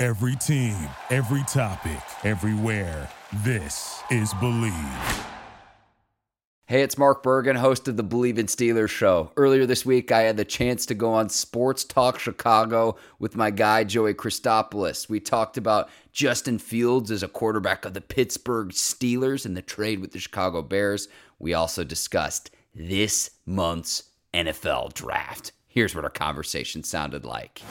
Every team, every topic, everywhere. This is Believe. Hey, it's Mark Bergen, host of the Believe in Steelers show. Earlier this week, I had the chance to go on Sports Talk Chicago with my guy, Joey Christopoulos. We talked about Justin Fields as a quarterback of the Pittsburgh Steelers and the trade with the Chicago Bears. We also discussed this month's NFL draft. Here's what our conversation sounded like.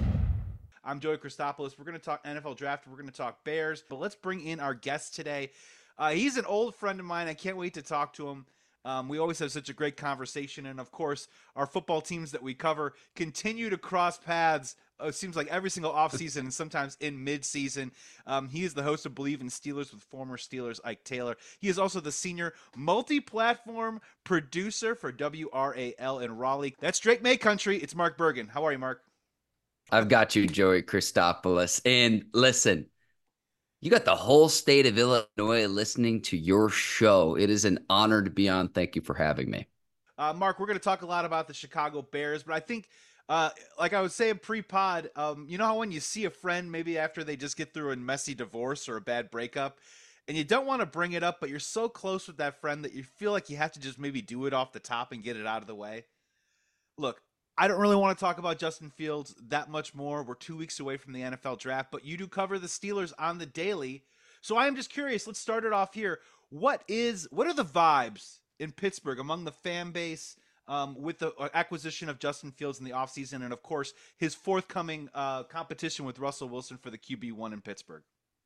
I'm Joey Christopoulos. We're going to talk NFL draft. We're going to talk Bears. But let's bring in our guest today. He's an old friend of mine. I can't wait to talk to him. We always have such a great conversation. And, of course, our football teams that we cover continue to cross paths. It seems like every single offseason and sometimes in midseason. He is the host of Believe in Steelers with former Steelers Ike Taylor. He is also the senior multi-platform producer for WRAL in Raleigh. That's Drake May Country. It's Mark Bergen. How are you, Mark? I've got you, Joey Christopoulos. And listen, you got the whole state of Illinois listening to your show. It is an honor to be on. Thank you for having me. Mark, we're going to talk a lot about the Chicago Bears, but I think, like I was saying pre-pod, you know how when you see a friend maybe after they just get through a messy divorce or a bad breakup, and you don't want to bring it up, but you're so close with that friend that you feel like you have to just maybe do it off the top and get it out of the way? Look, I don't really want to talk about Justin Fields that much more. We're 2 weeks away from the NFL draft, but you do cover the Steelers on the daily. So I am just curious. Let's start it off here. What are the vibes in Pittsburgh among the fan base with the acquisition of Justin Fields in the offseason and, of course, his forthcoming competition with Russell Wilson for the QB1 in Pittsburgh?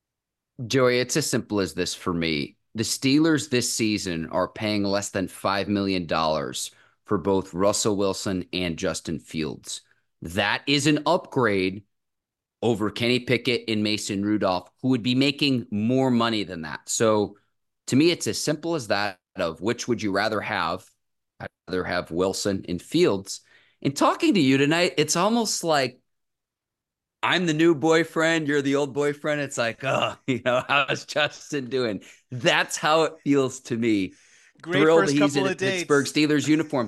Joey, it's as simple as this for me. The Steelers this season are paying less than $5 million for both Russell Wilson and Justin Fields. That is an upgrade over Kenny Pickett and Mason Rudolph, who would be making more money than that. So to me, it's as simple as that of which would you rather have? I'd rather have Wilson and Fields. In talking to you tonight, it's almost like I'm the new boyfriend, you're the old boyfriend. It's like, oh, how's Justin doing? That's how it feels to me. Great Thrilled first he's couple in a of dates. Pittsburgh Steelers uniform.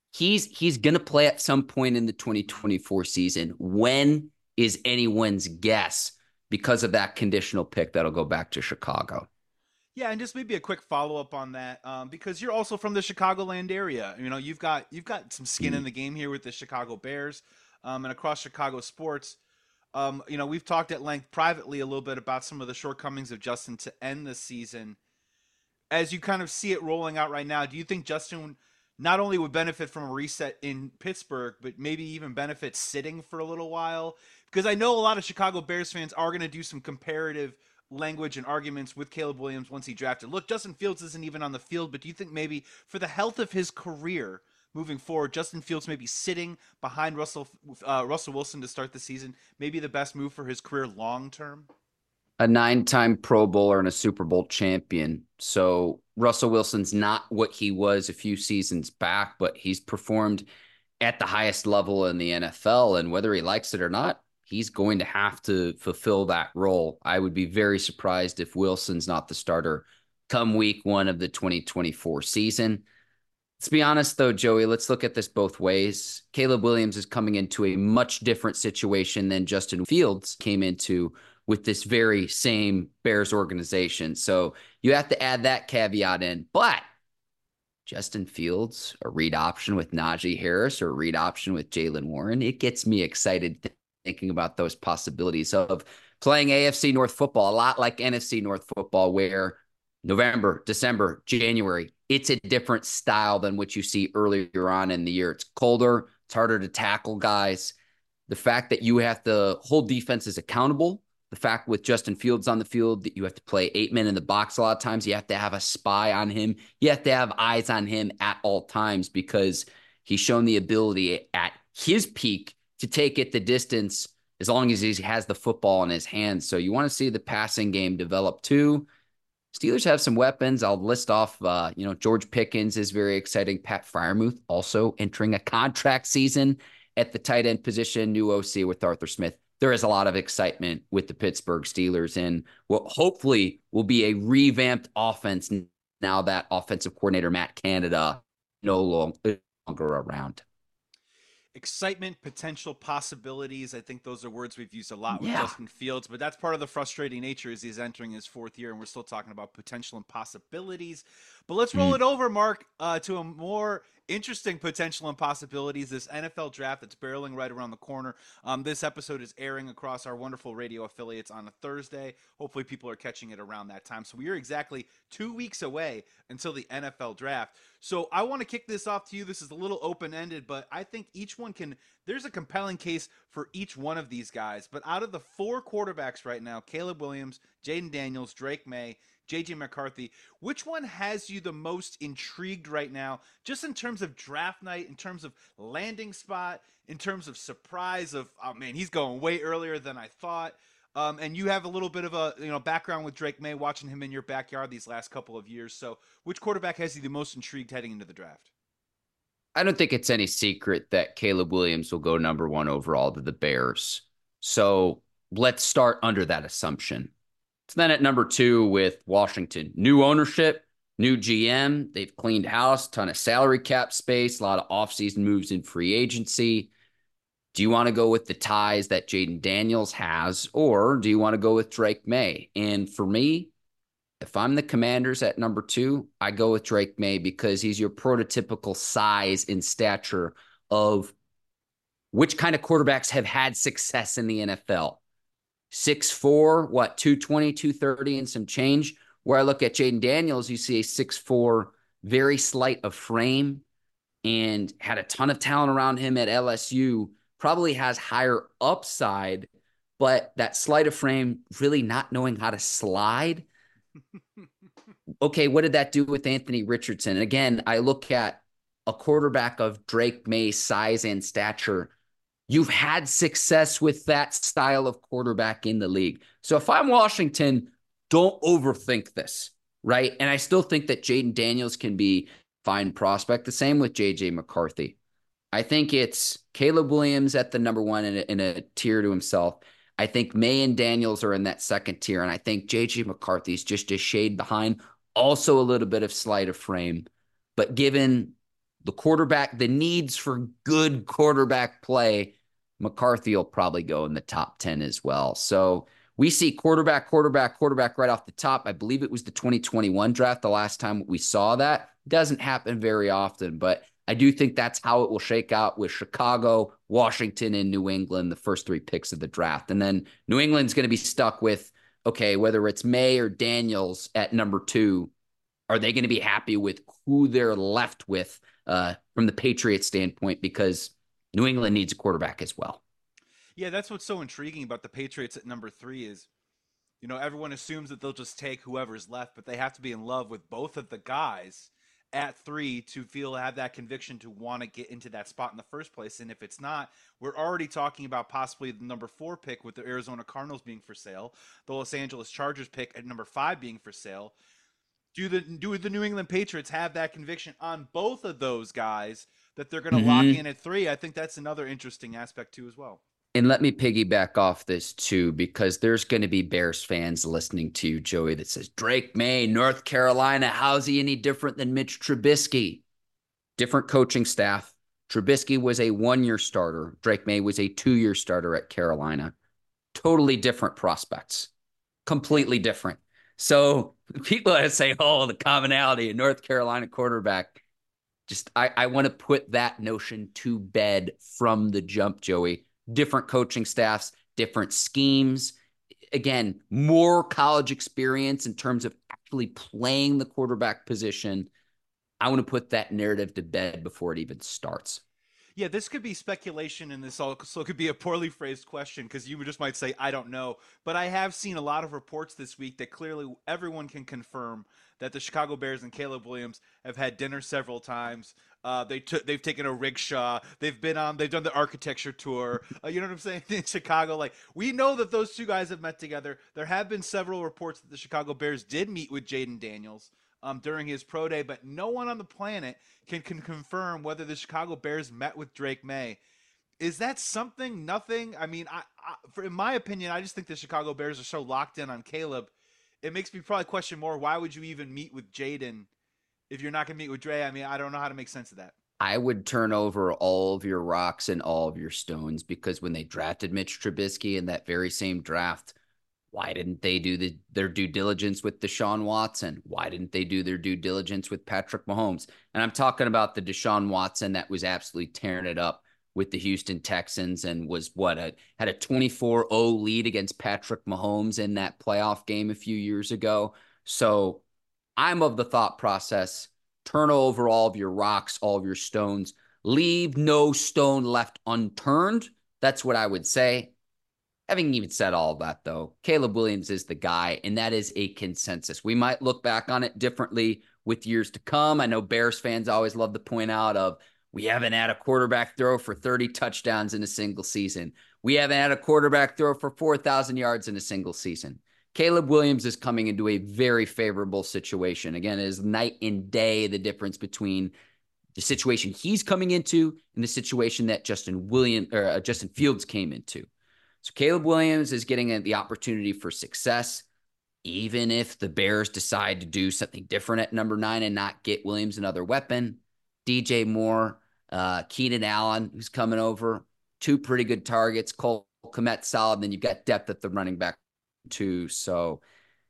He's going to play at some point in the 2024 season. When is anyone's guess because of that conditional pick that'll go back to Chicago? Yeah, and just maybe a quick follow-up on that, because you're also from the Chicagoland area. You know, you've got some skin in the game here with the Chicago Bears, and across Chicago sports. We've talked at length privately a little bit about some of the shortcomings of Justin to end the season. As you kind of see it rolling out right now, do you think Justin not only would benefit from a reset in Pittsburgh, but maybe even benefit sitting for a little while? Because I know a lot of Chicago Bears fans are going to do some comparative language and arguments with Caleb Williams once he drafted. Look, Justin Fields isn't even on the field, but do you think maybe for the health of his career moving forward, Justin Fields maybe sitting behind Russell Wilson to start the season, maybe the best move for his career long term? A 9-time Pro Bowler and a Super Bowl champion. So Russell Wilson's not what he was a few seasons back, but he's performed at the highest level in the NFL. And whether he likes it or not, he's going to have to fulfill that role. I would be very surprised if Wilson's not the starter come week 1 of the 2024 season. Let's be honest, though, Joey, let's look at this both ways. Caleb Williams is coming into a much different situation than Justin Fields came into with this very same Bears organization. So you have to add that caveat in. But Justin Fields, a read option with Najee Harris or a read option with Jaylen Warren, it gets me excited thinking about those possibilities of playing AFC North football, a lot like NFC North football, where November, December, January, it's a different style than what you see earlier on in the year. It's colder. It's harder to tackle guys. The fact that you have to hold defenses accountable, the fact with Justin Fields on the field that you have to play 8 men in the box a lot of times, you have to have a spy on him. You have to have eyes on him at all times because he's shown the ability at his peak to take it the distance as long as he has the football in his hands. So you want to see the passing game develop too. Steelers have some weapons. I'll list off, George Pickens is very exciting. Pat Freiermuth also entering a contract season at the tight end position, new OC with Arthur Smith. There is a lot of excitement with the Pittsburgh Steelers and what hopefully will be a revamped offense now that offensive coordinator Matt Canada no longer around. excitement, potential, possibilities. I think those are words we've used a lot with Yeah. Justin Fields, but that's part of the frustrating nature is he's entering his fourth year and we're still talking about potential and possibilities. But let's roll it over, Mark, to a more interesting potential and possibilities. This NFL draft that's barreling right around the corner. This episode is airing across our wonderful radio affiliates on a Thursday. Hopefully, people are catching it around that time. So we are exactly 2 weeks away until the NFL draft. So I want to kick this off to you. This is a little open ended, but I think each one can. There's a compelling case for each one of these guys. But out of the 4 quarterbacks right now, Caleb Williams, Jaden Daniels, Drake May, JJ McCarthy, which one has you the most intrigued right now, just in terms of draft night, in terms of landing spot, in terms of surprise of, oh man, he's going way earlier than I thought. And you have a little bit of a background with Drake May, watching him in your backyard these last couple of years. So, which quarterback has you the most intrigued heading into the draft? I don't think it's any secret that Caleb Williams will go number 1 overall to the Bears. So let's start under that assumption. So then at number 2 with Washington, new ownership, new GM. They've cleaned house, ton of salary cap space, a lot of offseason moves in free agency. Do you want to go with the ties that Jaden Daniels has, or do you want to go with Drake May? And for me, if I'm the Commanders at number 2, I go with Drake May because he's your prototypical size and stature of which kind of quarterbacks have had success in the NFL. 6'4", 220, 230 and some change. Where I look at Jaden Daniels, you see a 6'4", very slight of frame, and had a ton of talent around him at LSU. Probably has higher upside, but that sleight of frame, really not knowing how to slide. Okay, what did that do with Anthony Richardson? And again, I look at a quarterback of Drake May's size and stature. You've had success with that style of quarterback in the league. So if I'm Washington, don't overthink this, right? And I still think that Jaden Daniels can be a fine prospect. The same with J.J. McCarthy. I think it's Caleb Williams at the number 1 in a tier to himself. I think May and Daniels are in that second tier, and I think J.J. McCarthy is just a shade behind. Also a little bit of sleight of frame. But given the quarterback, the needs for good quarterback play, McCarthy will probably go in the top 10 as well. So we see quarterback right off the top. I believe it was the 2021 draft the last time we saw that. Doesn't happen very often, but I do think that's how it will shake out with Chicago, Washington, and New England, the first 3 picks of the draft. And then New England's going to be stuck with, okay, whether it's May or Daniels at number 2, are they going to be happy with who they're left with from the Patriots standpoint? Because New England needs a quarterback as well. Yeah, that's what's so intriguing about the Patriots at number 3 is, everyone assumes that they'll just take whoever's left, but they have to be in love with both of the guys at 3 to have that conviction to want to get into that spot in the first place. And if it's not, we're already talking about possibly the number 4 pick with the Arizona Cardinals being for sale, the Los Angeles Chargers pick at number 5 being for sale. Do the New England Patriots have that conviction on both of those guys that they're going to lock in at 3? I think that's another interesting aspect too as well. And let me piggyback off this too, because there's going to be Bears fans listening to you, Joey, that says, Drake May, North Carolina, how's he any different than Mitch Trubisky? Different coaching staff. Trubisky was a 1-year starter. Drake May was a 2-year starter at Carolina. Totally different prospects. Completely different. So people that say, oh, the commonality in North Carolina quarterback, I want to put that notion to bed from the jump, Joey. Different coaching staffs, different schemes. Again, more college experience in terms of actually playing the quarterback position. I want to put that narrative to bed before it even starts. Yeah, this could be speculation, and this also could be a poorly phrased question because you just might say, I don't know. But I have seen a lot of reports this week that clearly everyone can confirm that the Chicago Bears and Caleb Williams have had dinner several times. They've taken a rickshaw. They've done the architecture tour. You know what I'm saying? In Chicago, like, we know that those 2 guys have met together. There have been several reports that the Chicago Bears did meet with Jaden Daniels during his pro day, but no one on the planet can confirm whether the Chicago Bears met with Drake May. Is that something? Nothing? I mean, in my opinion, I just think the Chicago Bears are so locked in on Caleb. It makes me probably question more, why would you even meet with Jaden if you're not going to meet with Dre? I mean, I don't know how to make sense of that. I would turn over all of your rocks and all of your stones, because when they drafted Mitch Trubisky in that very same draft, why didn't they do their due diligence with Deshaun Watson? Why didn't they do their due diligence with Patrick Mahomes? And I'm talking about the Deshaun Watson that was absolutely tearing it up with the Houston Texans and was had a 24-0 lead against Patrick Mahomes in that playoff game a few years ago. So I'm of the thought process, turn over all of your rocks, all of your stones, leave no stone left unturned. That's what I would say. Having even said all of that, though, Caleb Williams is the guy, and that is a consensus. We might look back on it differently with years to come. I know Bears fans always love to point out of, we haven't had a quarterback throw for 30 touchdowns in a single season. We haven't had a quarterback throw for 4,000 yards in a single season. Caleb Williams is coming into a very favorable situation. Again, it is night and day the difference between the situation he's coming into and the situation that Justin Fields came into. So Caleb Williams is getting the opportunity for success, even if the Bears decide to do something different at number 9 and not get Williams another weapon. DJ Moore, Keenan Allen, who's coming over, 2 pretty good targets. Cole Kmet solid, and then you've got depth at the running back too. So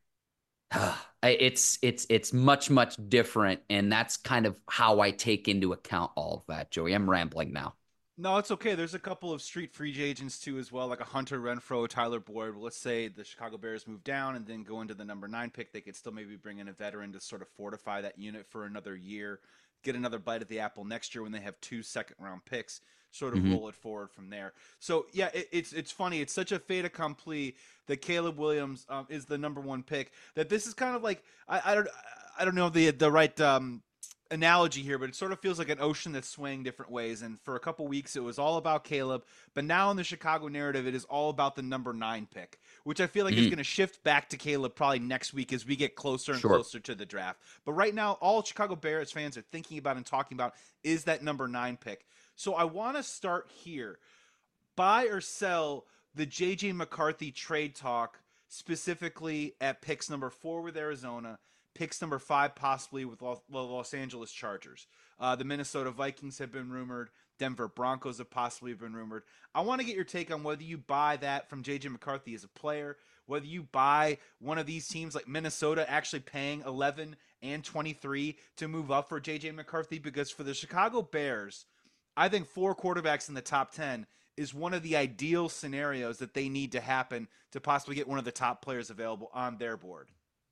it's much different, and that's kind of how I take into account all of that. Joey, I'm rambling now. No, it's okay. There's a couple of street free agents too as well, like a Hunter Renfrow, Tyler Boyd. Let's say the Chicago Bears move down and then go into the number 9 pick. They could still maybe bring in a veteran to sort of fortify that unit for another year, get another bite at the apple next year when they have 2 second-round picks, sort of roll it forward from there. So, yeah, it's funny. It's such a fait accompli that Caleb Williams is the number 1 pick, that this is kind of like, I don't know the right analogy here, but it sort of feels like an ocean that's swaying different ways. And for a couple weeks, it was all about Caleb, but now in the Chicago narrative, it is all about the number 9 pick, which I feel like is going to shift back to Caleb probably next week as we get closer and closer to the draft. But right now, all Chicago Bears fans are thinking about and talking about is that number 9 pick. So I want to start here. Buy or sell the J.J. McCarthy trade talk, specifically at picks number 4 with Arizona, picks number 5 possibly with the Los Angeles Chargers. The Minnesota Vikings have been rumored. Denver Broncos have possibly been rumored. I want to get your take on whether you buy that from J.J. McCarthy as a player, whether you buy one of these teams like Minnesota actually paying 11 and 23 to move up for J.J. McCarthy, because for the Chicago Bears, I think 4 quarterbacks in the top 10 is one of the ideal scenarios that they need to happen to possibly get one of the top players available on their board.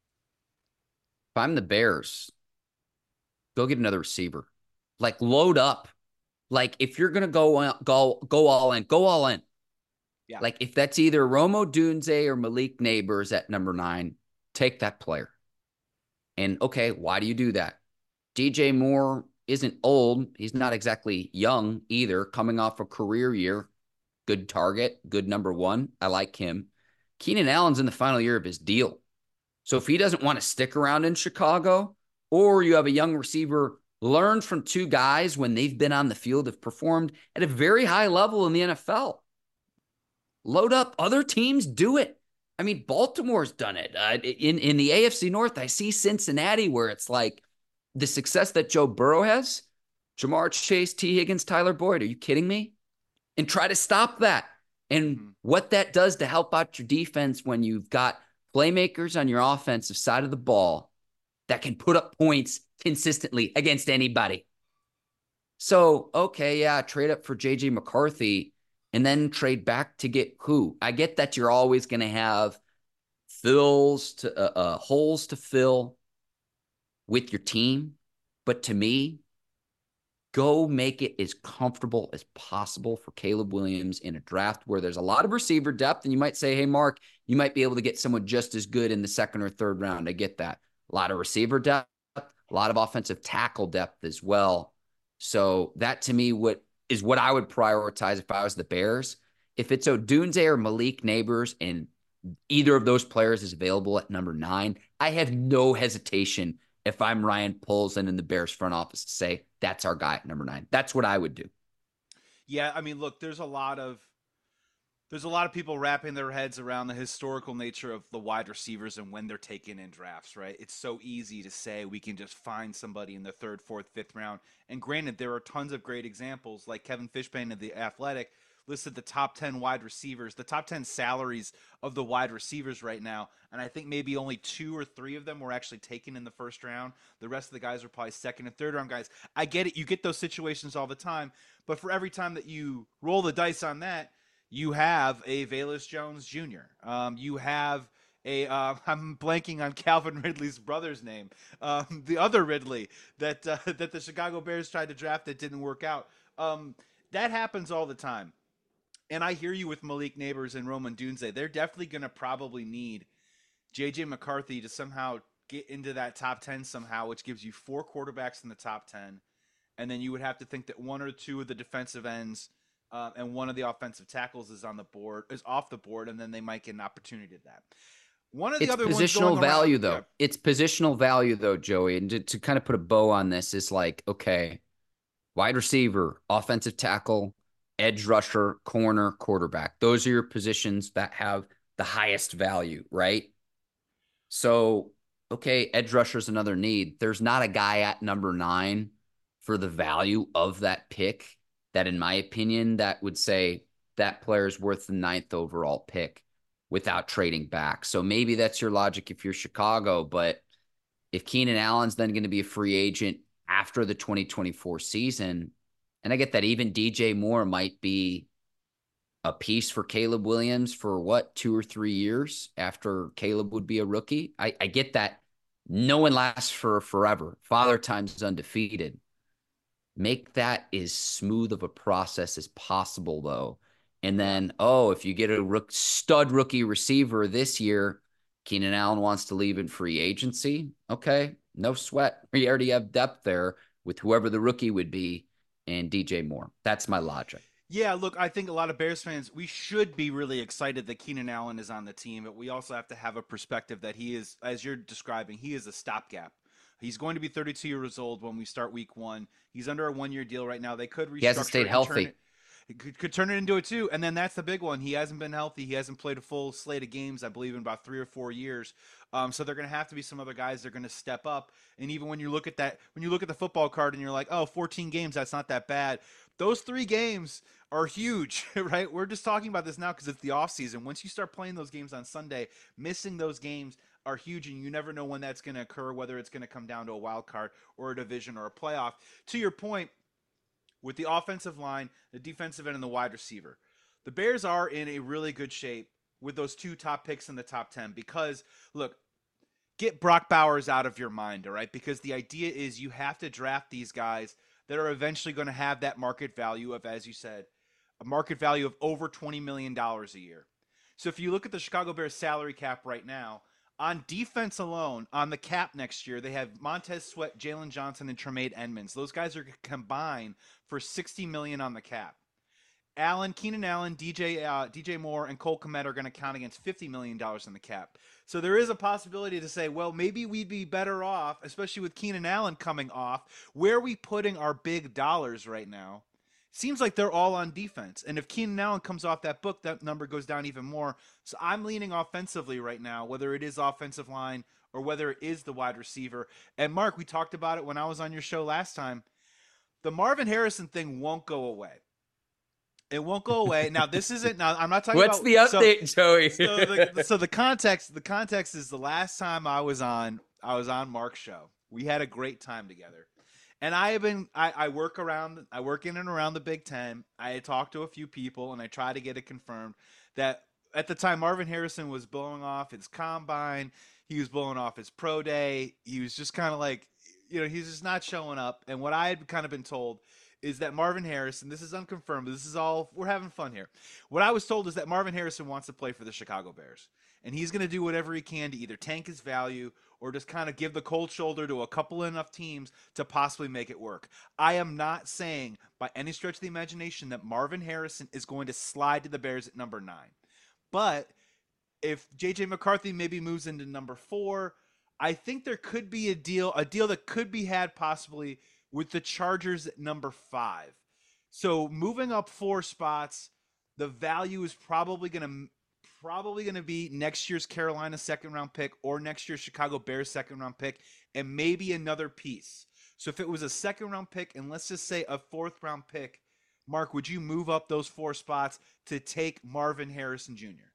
If I'm the Bears, go get another receiver. Like, load up. Like, if you're gonna go all in, go all in. Yeah. Like, if that's either Rome Odunze or Malik Nabers at number 9, take that player. And okay, why do you do that? DJ Moore isn't old. He's not exactly young either, coming off a career year. Good target, good number 1. I like him. Keenan Allen's in the final year of his deal. So if he doesn't want to stick around in Chicago, or you have a young receiver learn from 2 guys when they've been on the field, have performed at a very high level in the NFL, load up. Other teams do it. I mean, Baltimore's done it. In the AFC North, I see Cincinnati, where it's like the success that Joe Burrow has, Jamar Chase, T. Higgins, Tyler Boyd. Are you kidding me? And try to stop that. And what that does to help out your defense when you've got playmakers on your offensive side of the ball that can put up points consistently against anybody. So, okay, yeah, trade up for J.J. McCarthy and then trade back to get who? I get that you're always going to have holes to fill with your team, but to me, go make it as comfortable as possible for Caleb Williams in a draft where there's a lot of receiver depth. And you might say, hey, Mark, you might be able to get someone just as good in the 2nd or 3rd round. I get that. A lot of receiver depth, a lot of offensive tackle depth as well. So that, to me, what I would prioritize if I was the Bears. If it's Odunze or Malik Nabers and either of those players is available at number 9, I have no hesitation if I'm Ryan Poles and in the Bears front office to say, that's our guy at number 9. That's what I would do. Yeah, I mean, look, there's a lot of There's a lot of people wrapping their heads around the historical nature of the wide receivers and when they're taken in drafts, right? It's so easy to say we can just find somebody in the third, fourth, fifth round. And granted, there are tons of great examples, like Kevin Fishbain of The Athletic listed the top 10 wide receivers, the top 10 salaries of the wide receivers right now. And I think maybe only 2 or 3 of them were actually taken in the first round. The rest of the guys are probably second and third round guys. I get it. You get those situations all the time. But for every time that you roll the dice on that, you have a Velus Jones Jr. You have a I'm blanking on Calvin Ridley's brother's name. The other Ridley that that the Chicago Bears tried to draft that didn't work out. That happens all the time. And I hear you with Malik Neighbors and Roman Dunze. They're definitely going to probably need J.J. McCarthy to somehow get into that top 10 somehow, which gives you 4 quarterbacks in the top 10. And then you would have to think that 1 or 2 of the defensive ends and 1 of the offensive tackles is off the board, and then they might get an opportunity at that. One of the other positional value, around, though. Yeah. It's positional value, though, Joey. And to kind of put a bow on this is like, okay, wide receiver, offensive tackle, edge rusher, corner, quarterback. Those are your positions that have the highest value, right? So, okay, edge rusher is another need. There's not a guy at number 9 for the value of that pick that, in my opinion, that would say that player is worth the 9th overall pick without trading back. So maybe that's your logic if you're Chicago, but if Keenan Allen's then going to be a free agent after the 2024 season, and I get that even DJ Moore might be a piece for Caleb Williams for 2 or 3 years after Caleb would be a rookie. I get that no one lasts for forever. Father Time's is undefeated. Make that as smooth of a process as possible, though. And then, if you get a stud rookie receiver this year, Keenan Allen wants to leave in free agency. Okay, no sweat. We already have depth there with whoever the rookie would be and DJ Moore. That's my logic. Yeah, look, I think a lot of Bears fans, we should be really excited that Keenan Allen is on the team, but we also have to have a perspective that he is, as you're describing, he is a stopgap. He's going to be 32 years old when we start week 1. He's under a 1-year deal right now. They could restructure. He hasn't stayed healthy. Could turn it into it too. And then that's the big one. He hasn't been healthy. He hasn't played a full slate of games, I believe, in about 3 or 4 years. So they're going to have to be some other guys that are going to step up. And even when you look at that, when you look at the football card and you're like, 14 games, that's not that bad. Those 3 games are huge, right? We're just talking about this now because it's the offseason. Once you start playing those games on Sunday, missing those games are huge, and you never know when that's going to occur, whether it's going to come down to a wild card or a division or a playoff. To your point, with the offensive line, the defensive end, and the wide receiver, the Bears are in a really good shape with those 2 top picks in the top 10 because, look, get Brock Bowers out of your mind, all right? Because the idea is you have to draft these guys that are eventually going to have that market value of, as you said, a market value of over $20 million a year. So if you look at the Chicago Bears salary cap right now, on defense alone, on the cap next year, they have Montez Sweat, Jalen Johnson, and Tremaine Edmonds. Those guys are combined for $60 million on the cap. Keenan Allen, DJ Moore, and Cole Kmet are going to count against $50 million in the cap. So there is a possibility to say, well, maybe we'd be better off, especially with Keenan Allen coming off. Where are we putting our big dollars right now? Seems like they're all on defense. And if Keenan Allen comes off that book, that number goes down even more. So I'm leaning offensively right now, whether it is offensive line or whether it is the wide receiver. And Mark, we talked about it when I was on your show last time. The Marvin Harrison thing won't go away. It won't go away. Now, this isn't. Now, I'm not talking What's about. What's the update, Joey? So the context. The context is the last time I was on Mark's show. We had a great time together. And I work in and around the Big Ten. I had talked to a few people, and I tried to get it confirmed that at the time Marvin Harrison was blowing off his combine. He was blowing off his pro day. He was just kind of like, he's just not showing up. And what I had kind of been told is that Marvin Harrison, this is unconfirmed, but this is all, we're having fun here. What I was told is that Marvin Harrison wants to play for the Chicago Bears. And he's going to do whatever he can to either tank his value or just kind of give the cold shoulder to a couple enough teams to possibly make it work. I am not saying by any stretch of the imagination that Marvin Harrison is going to slide to the Bears at number 9. But if J.J. McCarthy maybe moves into number 4, I think there could be a deal that could be had possibly with the Chargers at number 5. So moving up 4 spots, the value is probably going to be next year's Carolina second round pick or next year's Chicago Bears second round pick and maybe another piece. So if it was a second round pick and let's just say a fourth round pick, Mark, would you move up those 4 spots to take Marvin Harrison Jr.?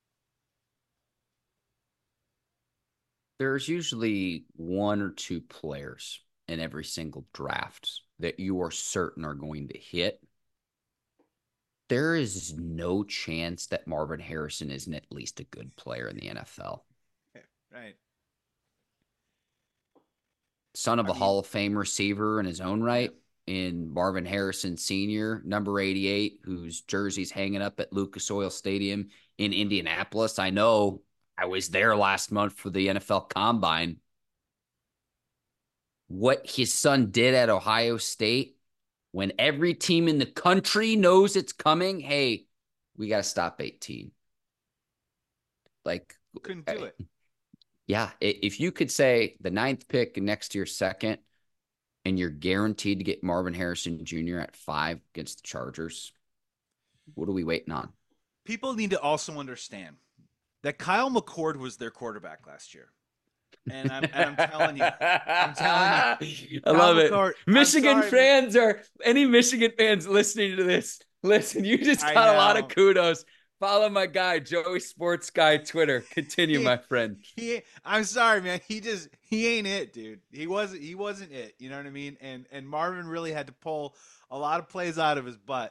There's usually 1 or 2 players in every single draft that you are certain are going to hit. There is no chance that Marvin Harrison isn't at least a good player in the NFL. Right. Son of a Hall of Fame receiver in his own right, in Marvin Harrison Sr., number 88, whose jersey's hanging up at Lucas Oil Stadium in Indianapolis. I know I was there last month for the NFL Combine. What his son did at Ohio State, when every team in the country knows it's coming, hey, we got to stop 18. Like, couldn't do it. Yeah, if you could say the 9th pick and next year's second, and you're guaranteed to get Marvin Harrison Jr. at 5 against the Chargers, what are we waiting on? People need to also understand that Kyle McCord was their quarterback last year. And I'm telling you, I love it. Michigan fans or any Michigan fans listening to this, listen, you just got a lot of kudos. Follow my guy, Joey Sports Guy, Twitter. Continue, my friend. I'm sorry, man. He ain't it, dude. He wasn't it. You know what I mean? And Marvin really had to pull a lot of plays out of his butt,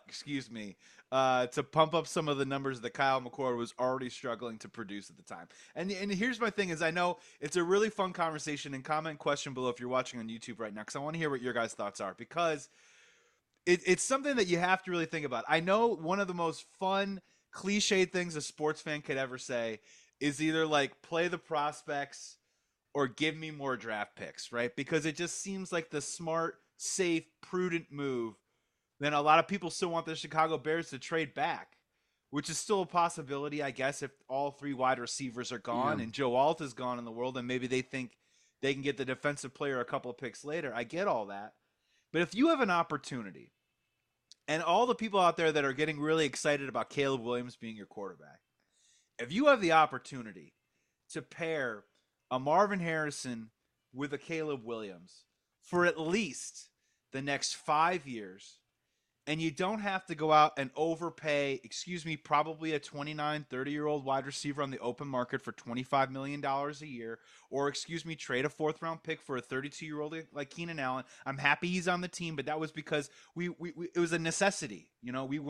to pump up some of the numbers that Kyle McCord was already struggling to produce at the time. And here's my thing is I know it's a really fun conversation, and comment question below if you're watching on YouTube right now, because I want to hear what your guys' thoughts are, because it's something that you have to really think about. I know one of the most fun cliched things a sports fan could ever say is either like play the prospects or give me more draft picks, right? Because it just seems like the smart, safe, prudent move. Then a lot of people still want the Chicago Bears to trade back, which is still a possibility, I guess, if all 3 wide receivers are gone and Joe Alt is gone in the world, and maybe they think they can get the defensive player a couple of picks later. I get all that. But if you have an opportunity, and all the people out there that are getting really excited about Caleb Williams being your quarterback, if you have the opportunity to pair a Marvin Harrison with a Caleb Williams for at least the next 5 years, and you don't have to go out and overpay, probably a 29, 30-year-old wide receiver on the open market for $25 million a year, or, trade a 4th-round pick for a 32-year-old like Keenan Allen. I'm happy he's on the team, but that was because we it was a necessity. We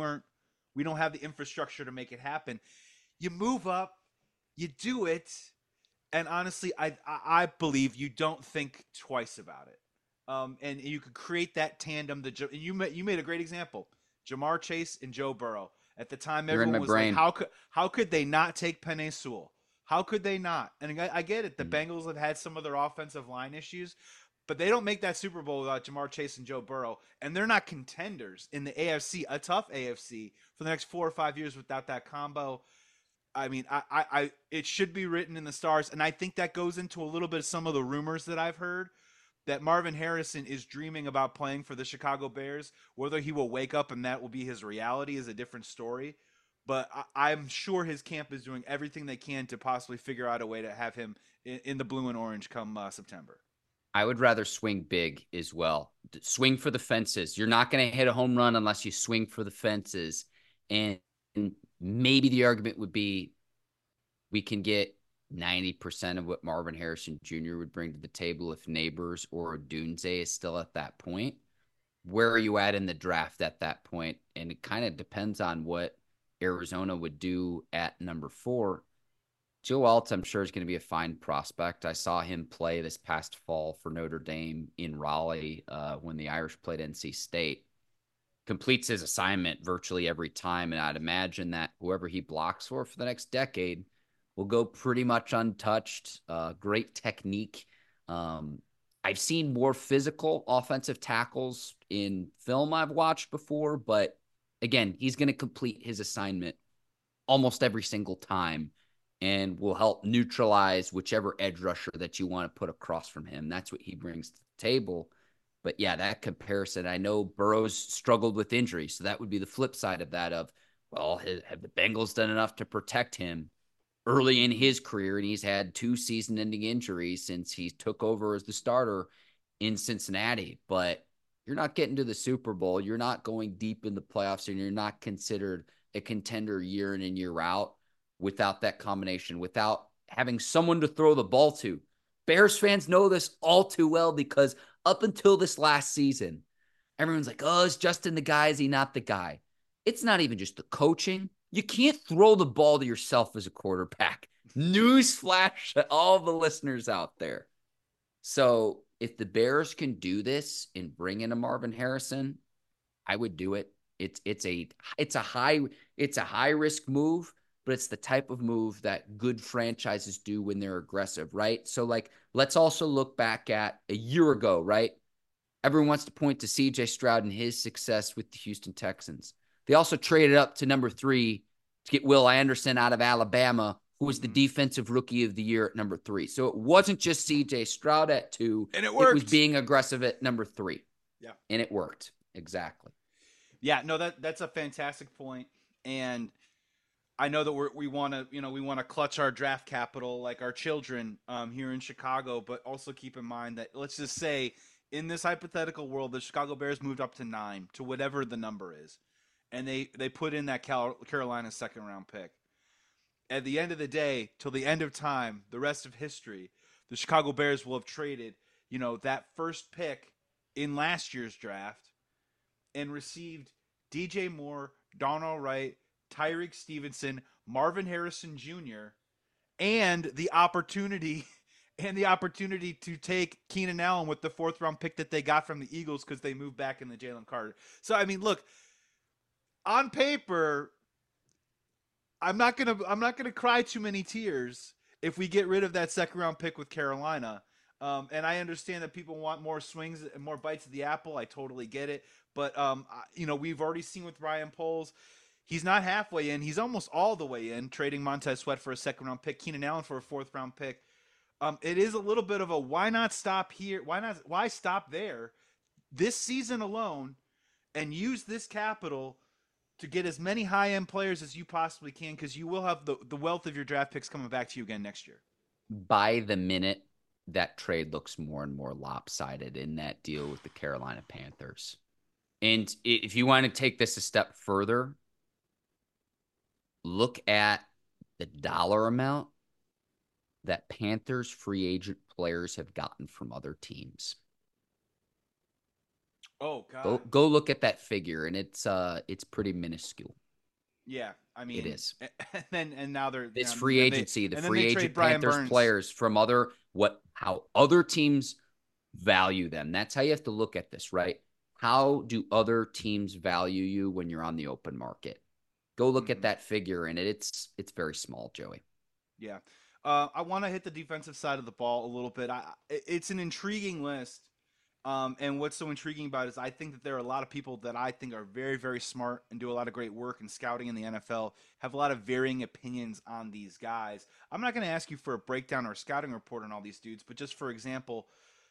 don't have the infrastructure to make it happen. You move up, you do it, and honestly, I believe you don't think twice about it. And you could create that tandem. You made a great example, Ja'Marr Chase and Joe Burrow. At the time, everyone was like, "How could they not take Penei Sewell? How could they not?" And I get it. The Bengals have had some of their offensive line issues, but they don't make that Super Bowl without Ja'Marr Chase and Joe Burrow, and they're not contenders in the AFC, a tough AFC, for the next 4 or 5 years without that combo. I mean, it should be written in the stars, and I think that goes into a little bit of some of the rumors that I've heard, that Marvin Harrison is dreaming about playing for the Chicago Bears. Whether he will wake up and that will be his reality is a different story. But I'm sure his camp is doing everything they can to possibly figure out a way to have him in the blue and orange come September. I would rather swing big as well. Swing for the fences. You're not going to hit a home run unless you swing for the fences. And maybe the argument would be we can get 90% of what Marvin Harrison Jr. would bring to the table if Neighbors or Odunze is still at that point. Where are you at in the draft at that point? And it kind of depends on what Arizona would do at number 4. Joe Alt, I'm sure, is going to be a fine prospect. I saw him play this past fall for Notre Dame in Raleigh when the Irish played NC State. Completes his assignment virtually every time, and I'd imagine that whoever he blocks for the next decade will go pretty much untouched. Great technique. I've seen more physical offensive tackles in film I've watched before, but again, he's going to complete his assignment almost every single time and will help neutralize whichever edge rusher that you want to put across from him. That's what he brings to the table. But yeah, that comparison, I know Burrow's struggled with injury, so that would be the flip side of that of, Well, have the Bengals done enough to protect him early in his career? And he's had 2 season-ending injuries since he took over as the starter in Cincinnati. But you're not getting to the Super Bowl. You're not going deep in the playoffs, and you're not considered a contender year in and year out without that combination, without having someone to throw the ball to. Bears fans know this all too well because up until this last season, everyone's like, oh, is Justin the guy? Is he not the guy? It's not even just the coaching. You can't throw the ball to yourself as a quarterback. Newsflash to all the listeners out there. So if the Bears can do this and bring in a Marvin Harrison, I would do it. It's a high risk move, but it's the type of move that good franchises do when they're aggressive, right? So like, let's also look back at a year ago, right? Everyone wants to point to CJ Stroud and his success with the Houston Texans. They also traded up to number 3 to get Will Anderson out of Alabama, who was the defensive rookie of the year at number 3. So it wasn't just CJ Stroud at 2. And it worked. It was being aggressive at number 3. Yeah. And it worked. Exactly. Yeah, no, that's a fantastic point. And I know that we want to clutch our draft capital like our children here in Chicago, but also keep in mind that, let's just say, in this hypothetical world, the Chicago Bears moved up to 9, to whatever the number is, and they put in that Carolina second-round pick. At the end of the day, till the end of time, the rest of history, the Chicago Bears will have traded, that first pick in last year's draft and received DJ Moore, Darnell Wright, Tyreek Stevenson, Marvin Harrison Jr., and the opportunity to take Keenan Allen with the 4th-round pick that they got from the Eagles because they moved back in the Jalen Carter. So I mean, look, on paper, I'm not gonna cry too many tears if we get rid of that second-round pick with Carolina. And I understand that people want more swings and more bites of the apple. I totally get it. But we've already seen with Ryan Poles, he's not halfway in. He's almost all the way in, trading Montez Sweat for a second-round pick, Keenan Allen for a 4th-round pick. It is a little bit of a why not stop here? Why stop there this season alone and use this capital to get as many high-end players as you possibly can, because you will have the wealth of your draft picks coming back to you again next year. By the minute, that trade looks more and more lopsided in that deal with the Carolina Panthers. And if you want to take this a step further, look at the dollar amount that Panthers free agent players have gotten from other teams. Oh God! Go look at that figure, and it's pretty minuscule. Yeah, I mean it is. And now they're this free agency, the free agent Panthers players from how other teams value them. That's how you have to look at this, right? How do other teams value you when you're on the open market? Go look at that figure, and it's very small, Joey. Yeah. I want to hit the defensive side of the ball a little bit. It's an intriguing list. And what's so intriguing about it is I think that there are a lot of people that I think are very, very smart and do a lot of great work in scouting in the NFL, have a lot of varying opinions on these guys. I'm not going to ask you for a breakdown or a scouting report on all these dudes, but just for example,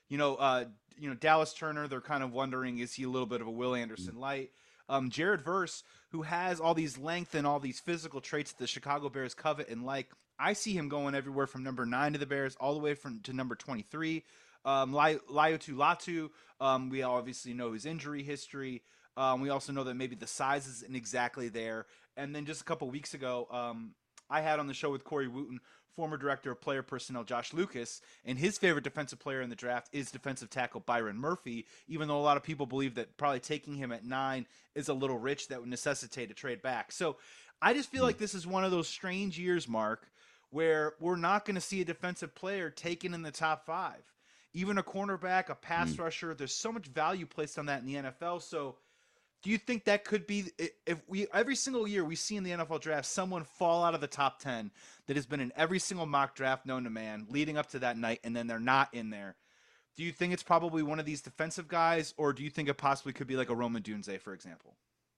Dallas Turner, they're kind of wondering, is he a little bit of a Will Anderson light? Jared Verse, who has all these length and all these physical traits that the Chicago Bears covet and like, I see him going everywhere from number 9 to the Bears all the way to number 23. Laiatu Latu, we obviously know his injury history. We also know that maybe the size isn't exactly there. And then just a couple weeks ago, I had on the show with Corey Wooten, former director of player personnel Josh Lucas, and his favorite defensive player in the draft is defensive tackle Byron Murphy, even though a lot of people believe that probably taking him at 9 is a little rich, that would necessitate a trade back. So I just feel like this is one of those strange years, Mark, where we're not going to see a defensive player taken in the top 5. Even a cornerback, a pass rusher, there's so much value placed on that in the NFL. So do you think that could be, if we every single year we see in the NFL draft someone fall out of the top 10 that has been in every single mock draft known to man leading up to that night, and then they're not in there? Do you think it's probably one of these defensive guys, or do you think it possibly could be like a Rome Odunze, for example?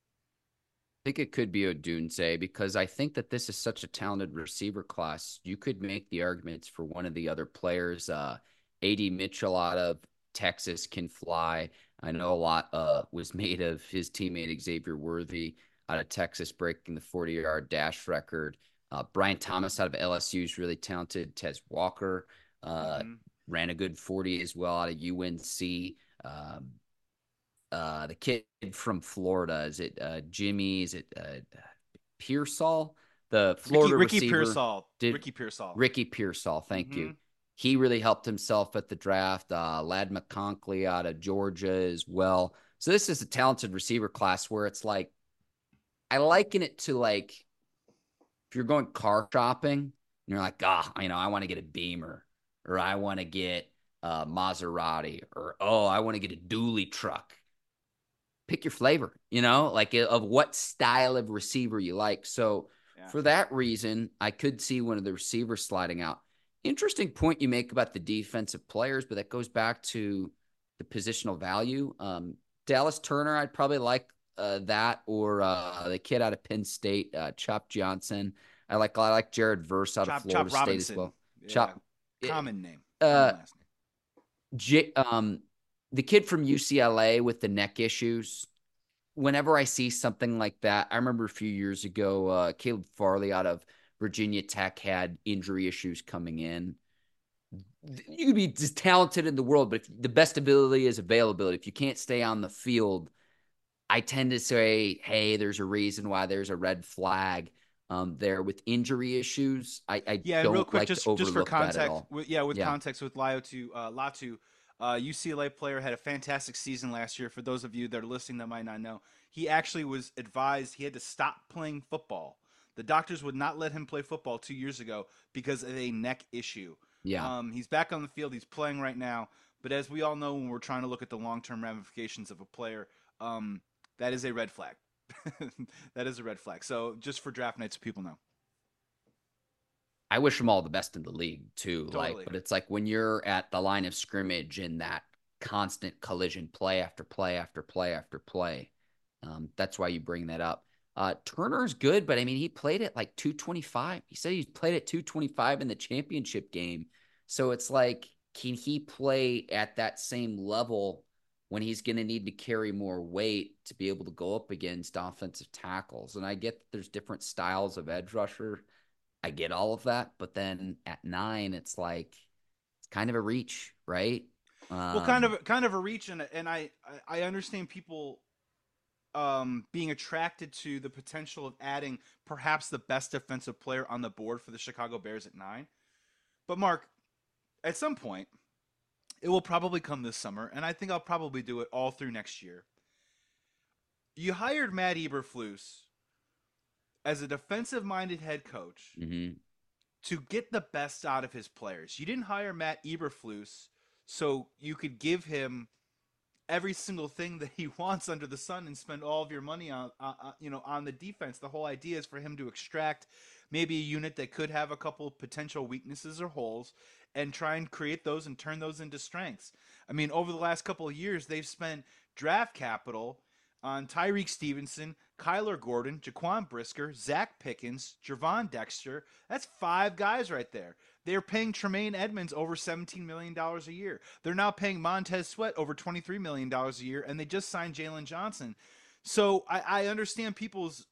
I think it could be Odunze, because I think that this is such a talented receiver class. You could make the arguments for one of the other players. A.D. Mitchell out of Texas can fly. I know a lot was made of his teammate Xavier Worthy. out of Texas, breaking the 40-yard dash record. Brian Thomas out of LSU is really talented. Tez Walker ran a good 40 as well out of UNC. The kid from Florida, is it Jimmy? Is it Pearsall? The Florida receiver. Ricky Pearsall. Ricky Pearsall, thank you. He really helped himself at the draft. Ladd McConkey out of Georgia as well. So this is a talented receiver class where it's like, I liken it to like, if you're going car shopping and you're like, I want to get a Beamer, or I want to get a Maserati, or, I want to get a dually truck. Pick your flavor, like of what style of receiver you like. So for that reason, I could see one of the receivers sliding out. Interesting point you make about the defensive players, but that goes back to the positional value. Dallas Turner, I'd probably like that, or the kid out of Penn State, Chop Johnson. I like Jared Verse out of Florida State Robinson as well. Yeah. Chop, common name. Last name. The kid from UCLA with the neck issues. Whenever I see something like that, I remember a few years ago, Caleb Farley out of Virginia Tech had injury issues coming in. You could be just talented in the world, but if the best ability is availability. If you can't stay on the field, I tend to say, hey, there's a reason why there's a red flag there with injury issues. I don't real quick, like to overlook just for context, that at all. Context with Latu, UCLA player, had a fantastic season last year. For those of you that are listening that might not know, he actually was advised he had to stop playing football. The doctors would not let him play football 2 years ago because of a neck issue. Yeah. He's back on the field. He's playing right now. But as we all know, when we're trying to look at the long-term ramifications of a player, that is a red flag. That is a red flag. So just for draft night, so people know. I wish them all the best in the league too. Totally. But it's like when you're at the line of scrimmage in that constant collision, play after play after play after play. That's why you bring that up. Turner's good, but I mean, he played at like 225. He said he played at 225 in the championship game. So it's like, can he play at that same level when he's going to need to carry more weight to be able to go up against offensive tackles? And I get that there's different styles of edge rusher. I get all of that. But then at 9, it's like, it's kind of a reach, right? Well, kind of a reach. And I understand people being attracted to the potential of adding perhaps the best defensive player on the board for the Chicago Bears at 9. But Mark, at some point, it will probably come this summer, and I think I'll probably do it all through next year. You hired Matt Eberflus as a defensive-minded head coach to get the best out of his players. You didn't hire Matt Eberflus so you could give him every single thing that he wants under the sun and spend all of your money on the defense. The whole idea is for him to extract maybe a unit that could have a couple of potential weaknesses or holes and try and create those and turn those into strengths. I mean, over the last couple of years, they've spent draft capital on Tyreek Stevenson, Kyler Gordon, Jaquan Brisker, Zach Pickens, Jervon Dexter. That's 5 guys right there. They're paying Tremaine Edmonds over $17 million a year. They're now paying Montez Sweat over $23 million a year, and they just signed Jalen Johnson. So I understand people's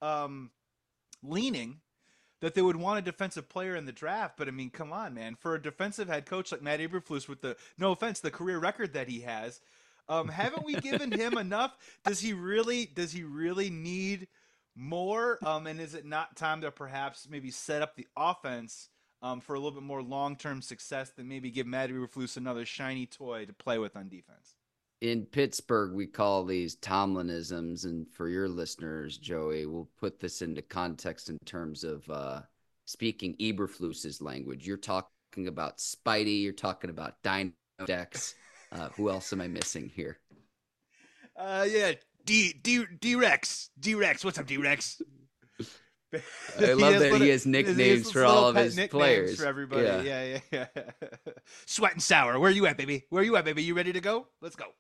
leaning that they would want a defensive player in the draft, but I mean, come on, man. For a defensive head coach like Matt Eberflus with no offense, the career record that he has, haven't we given him enough? Does he really need more? And is it not time to perhaps maybe set up the offense for a little bit more long-term success than maybe give Matt Eberflus another shiny toy to play with on defense? In Pittsburgh, we call these Tomlinisms, and for your listeners, Joey, we'll put this into context in terms of speaking Eberflus's language. You're talking about Spidey. You're talking about Dino Dex. Who else am I missing here? Yeah, D-Rex. D-Rex. What's up, D-Rex? I love that he has nicknames for all of his players. For everybody. Yeah. Sweat and Sour. Where you at, baby? You ready to go? Let's go.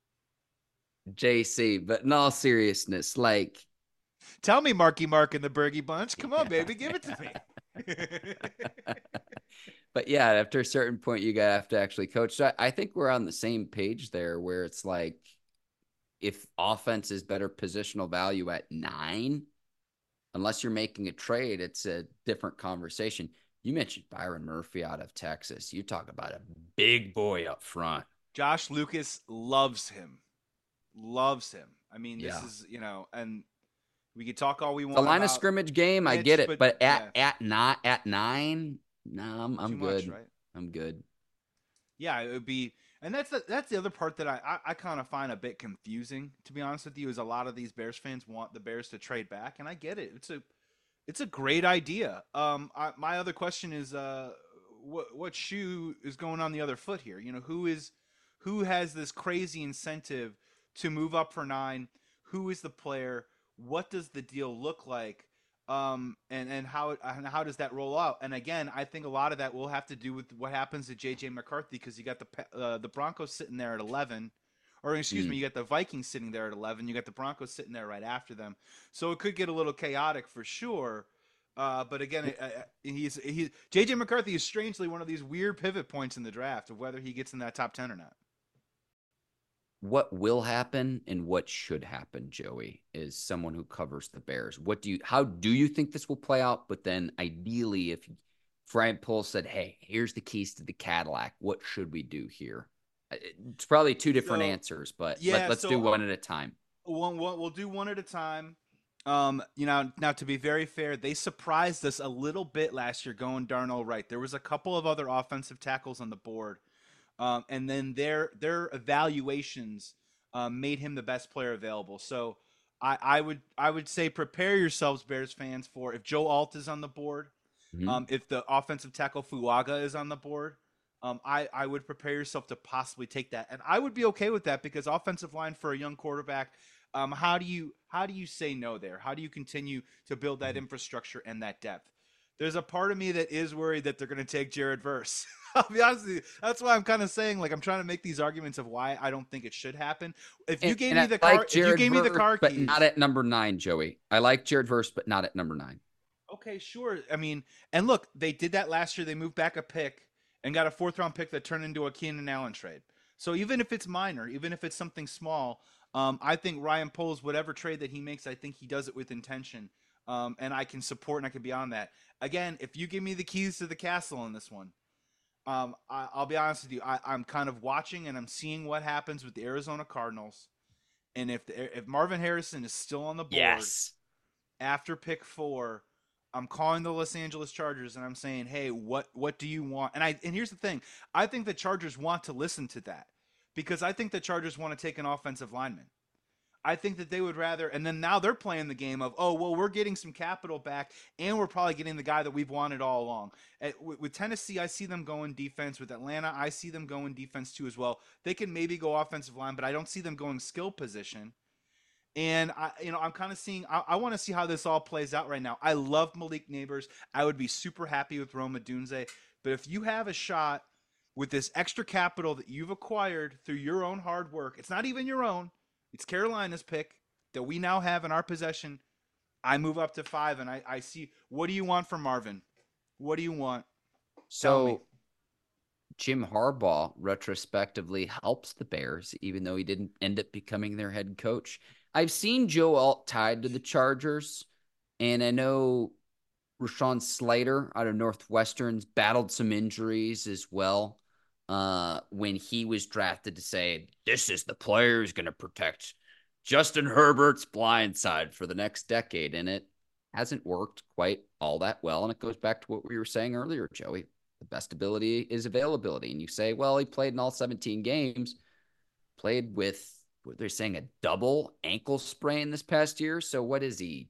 JC, but in all seriousness, like, tell me, Marky Mark and the Bergie Bunch. Come on, baby, give it to me. But yeah, after a certain point, you gotta have to actually coach. So I think we're on the same page there, where it's like, if offense is better positional value at 9, unless you're making a trade, it's a different conversation. You mentioned Byron Murphy out of Texas. You talk about a big boy up front. Josh Lucas loves him. Loves him. I mean, this Yeah. is, and we could talk all we The want line of about scrimmage game, I Mitch, get it, but yeah, at not at 9, no, I'm too good. much, right? I'm good. Yeah, it would be, and that's the other part that I kind of find a bit confusing, to be honest with you, is a lot of these Bears fans want the Bears to trade back, and I get it. It's a great idea. My other question is, what shoe is going on the other foot here? Who has this crazy incentive to move up for 9? Who is the player? What does the deal look like? And how does that roll out? And again, I think a lot of that will have to do with what happens to JJ McCarthy, because you got the Broncos sitting there at 11, or excuse me, you got the Vikings sitting there at 11. You got the Broncos sitting there right after them, so it could get a little chaotic for sure. But again, he's JJ McCarthy is strangely one of these weird pivot points in the draft of whether he gets in that top 10 or not. What will happen and what should happen, Joey, is someone who covers the Bears. How do you think this will play out? But then ideally, if Brian Poles said, hey, here's the keys to the Cadillac, what should we do here? It's probably two different answers, but yeah, let's do one at a time. We'll do one at a time. Now to be very fair, they surprised us a little bit last year going Darnell Wright. There was a couple of other offensive tackles on the board. And then their evaluations made him the best player available. So I would say prepare yourselves, Bears fans, for if Joe Alt is on the board, if the offensive tackle Fuaga is on the board, I would prepare yourself to possibly take that, and I would be okay with that, because offensive line for a young quarterback. How do you say no there? How do you continue to build that infrastructure and that depth? There's a part of me that is worried that they're going to take Jared Verse. I'll be honest with you. That's why I'm kind of saying, like, I'm trying to make these arguments of why I don't think it should happen. If you gave me the car, if you gave me the car keys, but not at number 9, Joey. I like Jared Verse, but not at number 9. Okay, sure. I mean, and look, they did that last year. They moved back a pick and got a 4th-round pick that turned into a Keenan Allen trade. So even if it's minor, even if it's something small, I think Ryan Poles, whatever trade that he makes, I think he does it with intention. And I can support and I can be on that. Again, if you give me the keys to the castle in this one, I'll be honest with you. I'm kind of watching and I'm seeing what happens with the Arizona Cardinals. And if Marvin Harrison is still on the board after pick 4, I'm calling the Los Angeles Chargers and I'm saying, hey, what do you want? And here's the thing. I think the Chargers want to listen to that, because I think the Chargers want to take an offensive lineman. I think that they would rather, and then now they're playing the game of, oh, well, we're getting some capital back, and we're probably getting the guy that we've wanted all along. With Tennessee, I see them going defense. With Atlanta, I see them going defense too as well. They can maybe go offensive line, but I don't see them going skill position. And I'm kind of seeing. I want to see how this all plays out right now. I love Malik Neighbors. I would be super happy with Rome Odunze. But if you have a shot with this extra capital that you've acquired through your own hard work, it's not even your own. It's Carolina's pick that we now have in our possession. I move up to 5, and I see. What do you want from Marvin? What do you want? So Jim Harbaugh retrospectively helps the Bears, even though he didn't end up becoming their head coach. I've seen Joe Alt tied to the Chargers, and I know Rashawn Slater out of Northwestern's battled some injuries as well. When he was drafted to say, this is the player who's going to protect Justin Herbert's blind side for the next decade. And it hasn't worked quite all that well. And it goes back to what we were saying earlier, Joey. The best ability is availability. And you say, well, he played in all 17 games, played with, what they're saying, a double ankle sprain this past year. So what is he?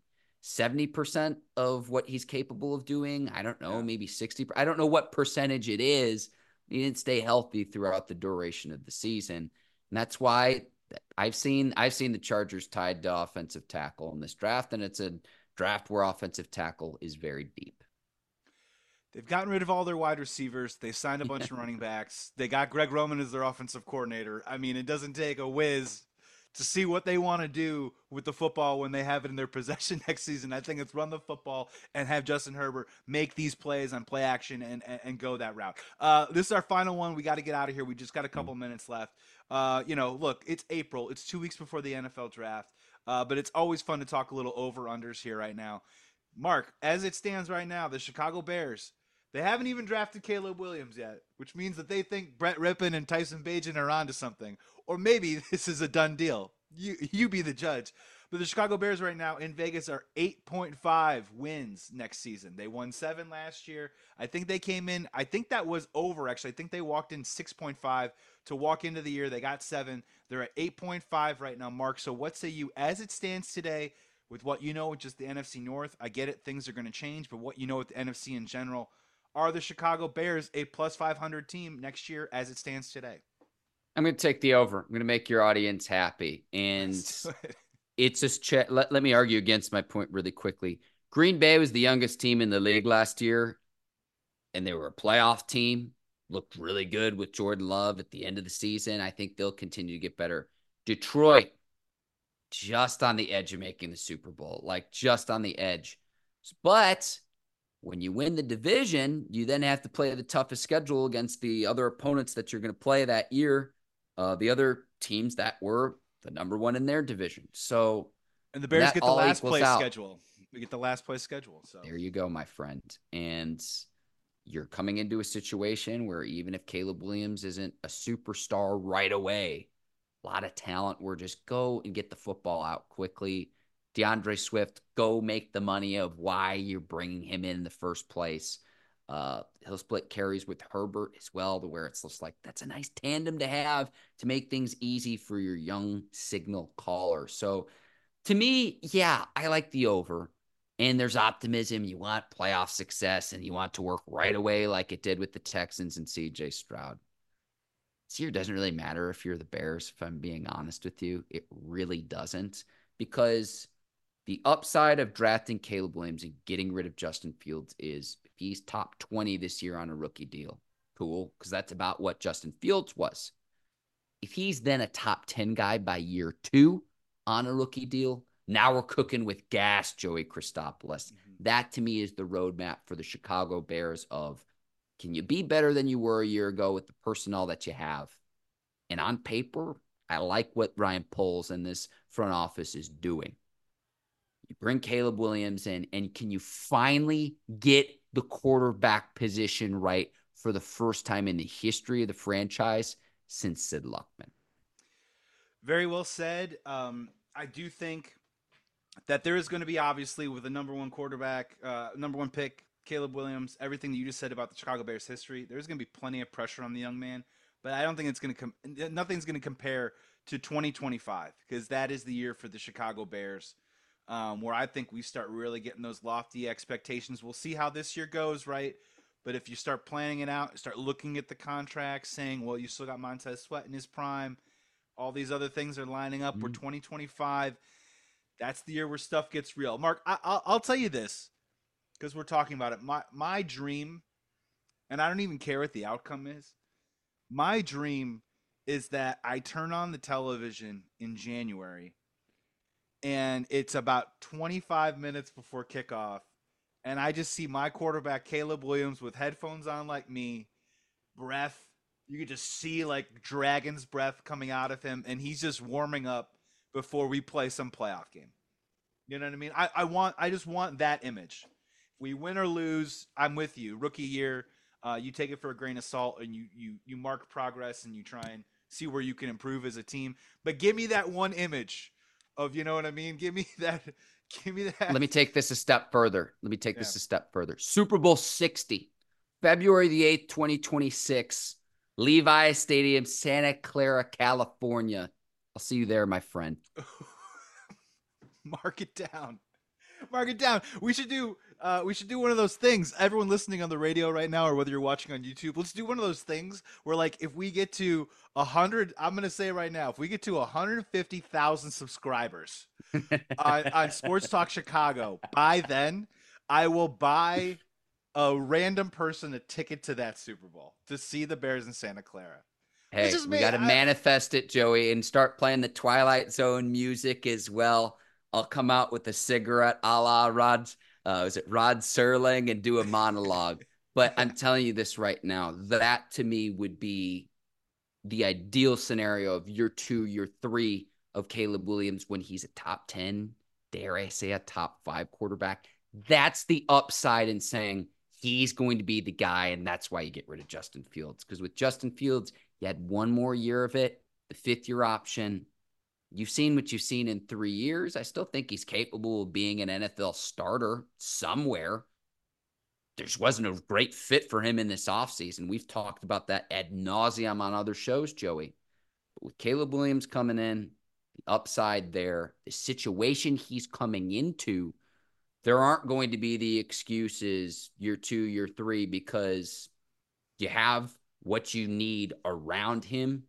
70% of what he's capable of doing? I don't know, maybe 60%. I don't know what percentage it is. He didn't stay healthy throughout the duration of the season. And that's why I've seen the Chargers tied to offensive tackle in this draft, and it's a draft where offensive tackle is very deep. They've gotten rid of all their wide receivers. They signed a bunch of running backs. They got Greg Roman as their offensive coordinator. I mean, it doesn't take a whiz to see what they want to do with the football when they have it in their possession next season. I think it's run the football and have Justin Herbert make these plays on play action and go that route. This is our final one. We got to get out of here. We just got a couple minutes left. Look, it's April. It's 2 weeks before the NFL draft, but it's always fun to talk a little over-unders here right now. Mark, as it stands right now, the Chicago Bears, they haven't even drafted Caleb Williams yet, which means that they think Brett Rippon and Tyson Bagent are onto something. Or maybe this is a done deal. You be the judge. But the Chicago Bears right now in Vegas are 8.5 wins next season. They won 7 last year. I think they came in, I think that was over actually. I think they walked in 6.5 to walk into the year. They got 7. They're at 8.5 right now, Mark. So what say you as it stands today with what you know with just the NFC North? I get it, things are going to change, but what you know with the NFC in general, are the Chicago Bears a plus 500 team next year as it stands today? I'm going to take the over. I'm going to make your audience happy. And it's just let me argue against my point really quickly. Green Bay was the youngest team in the league last year, and they were a playoff team. Looked really good with Jordan Love at the end of the season. I think they'll continue to get better. Detroit, just on the edge of making the Super Bowl, like just on the edge. But when you win the division, you then have to play the toughest schedule against the other opponents that you're going to play that year, the other teams that were the number one in their division. So, and the Bears get the last place schedule. We get the last place schedule. So there you go, my friend. And you're coming into a situation where even if Caleb Williams isn't a superstar right away, a lot of talent where just go and get the football out quickly. DeAndre Swift, go make the money of why you're bringing him in the first place. He'll split carries with Herbert as well, to where it's just like, that's a nice tandem to have to make things easy for your young signal caller. So to me, yeah, I like the over. And there's optimism. You want playoff success, and you want to work right away like it did with the Texans and CJ Stroud. This year doesn't really matter if you're the Bears, if I'm being honest with you. It really doesn't, because the upside of drafting Caleb Williams and getting rid of Justin Fields is if he's top 20 this year on a rookie deal, cool, because that's about what Justin Fields was. If he's then a top 10 guy by year 2 on a rookie deal, now we're cooking with gas, Joey Christopoulos. Mm-hmm. That, to me, is the roadmap for the Chicago Bears of, can you be better than you were a year ago with the personnel that you have? And on paper, I like what Ryan Poles and this front office is doing. You bring Caleb Williams in, and can you finally get the quarterback position right for the first time in the history of the franchise since Sid Luckman? Very well said. I do think that there is going to be, obviously, with the number one quarterback, number one pick, Caleb Williams, everything that you just said about the Chicago Bears history, there's going to be plenty of pressure on the young man. But I don't think it's going to nothing's going to compare to 2025, because that is the year for the Chicago Bears, where I think we start really getting those lofty expectations. We'll see how this year goes, right? But if you start planning it out, start looking at the contracts, saying, well, you still got Montez Sweat in his prime, all these other things are lining up. We're 2025. That's the year where stuff gets real. Mark, I'll tell you this, because we're talking about it. My dream, and I don't even care what the outcome is, my dream is that I turn on the television in January, and it's about 25 minutes before kickoff, and I just see my quarterback, Caleb Williams, with headphones on like me, breath. You could just see like dragon's breath coming out of him, and he's just warming up before we play some playoff game. You know what I mean? I just want that image. If we win or lose, I'm with you. Rookie year, you take it for a grain of salt, and you mark progress, and you try and see where you can improve as a team. But give me that one image of, you know what I mean? Give me that. Let me take this a step further. Super Bowl 60, February the 8th, 2026, Levi's Stadium, Santa Clara, California. I'll see you there, my friend. Mark it down. We should do one of those things. Everyone listening on the radio right now, or whether you're watching on YouTube, let's do one of those things where, like, if we get to 100, I'm going to say right now, if we get to 150,000 subscribers on Sports Talk Chicago, by then I will buy a random person a ticket to that Super Bowl to see the Bears in Santa Clara. Hey, we got to manifest it, Joey, and start playing the Twilight Zone music as well. I'll come out with a cigarette a la Rod Serling and do a monologue. But I'm telling you this right now, that to me would be the ideal scenario of year 2, year 3 of Caleb Williams when he's a top 10, dare I say a top 5 quarterback. That's the upside in saying he's going to be the guy, and that's why you get rid of Justin Fields. Because with Justin Fields, you had 1 more year of it, the 5th-year option. You've seen what you've seen in 3 years. I still think he's capable of being an NFL starter somewhere. There just wasn't a great fit for him in this offseason. We've talked about that ad nauseum on other shows, Joey. But with Caleb Williams coming in, the upside there, the situation he's coming into, there aren't going to be the excuses year 2, year 3, because you have what you need around him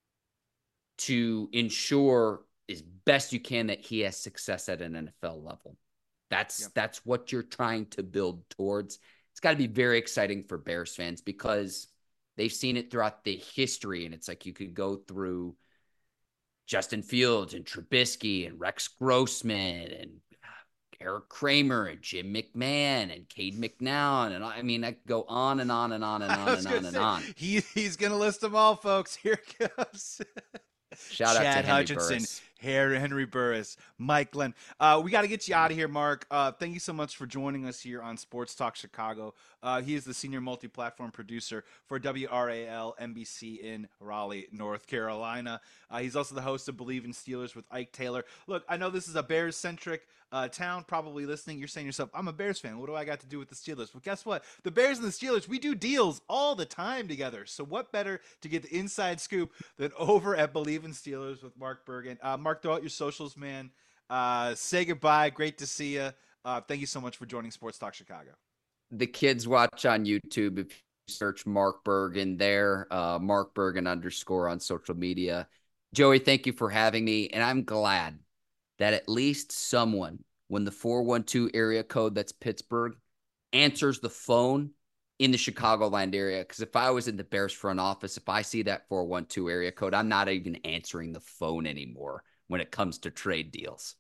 to ensure as best you can that he has success at an NFL level. That's what you're trying to build towards. It's got to be very exciting for Bears fans because they've seen it throughout the history. And it's like you could go through Justin Fields and Trubisky and Rex Grossman and Eric Kramer and Jim McMahon and Cade McNown. And I mean, I could go on and on and on and on and on and on. He's going to list them all, folks. Here it comes. Shout out to Henry Hutchinson, Burris. Henry Burris, Mike Glenn. We got to get you out of here, Mark. Thank you so much for joining us here on Sports Talk Chicago. He is the senior multi-platform producer for WRAL NBC in Raleigh, North Carolina. He's also the host of Believe in Steelers with Ike Taylor. Look, I know this is a Bears-centric town, probably listening. You're saying to yourself, I'm a Bears fan. What do I got to do with the Steelers? Well, guess what? The Bears and the Steelers, we do deals all the time together. So what better to get the inside scoop than over at Believe in Steelers with Mark Bergen. Mark, throw out your socials, man. Say goodbye. Great to see you. Thank you so much for joining Sports Talk Chicago. The kids watch on YouTube. If you search Mark Bergen there, Mark Bergen _ on social media. Joey, thank you for having me. And I'm glad that at least someone, when the 412 area code that's Pittsburgh, answers the phone in the Chicagoland area. Because if I was in the Bears front office, if I see that 412 area code, I'm not even answering the phone anymore when it comes to trade deals.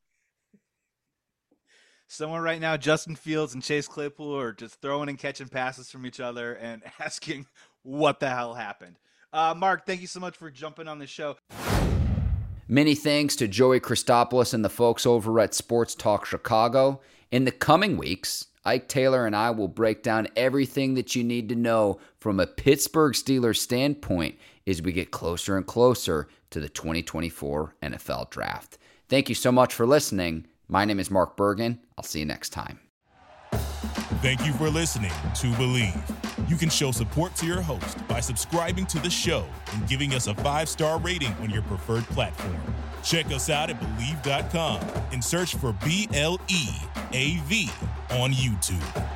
Someone right now, Justin Fields and Chase Claypool, are just throwing and catching passes from each other and asking what the hell happened. Mark, thank you so much for jumping on the show. Many thanks to Joey Christopoulos and the folks over at Sports Talk Chicago. In the coming weeks, Ike Taylor and I will break down everything that you need to know from a Pittsburgh Steelers standpoint as we get closer and closer to the 2024 NFL Draft. Thank you so much for listening. My name is Mark Bergen. I'll see you next time. Thank you for listening to Believe. You can show support to your host by subscribing to the show and giving us a 5-star rating on your preferred platform. Check us out at Believe.com and search for BLEAV on YouTube.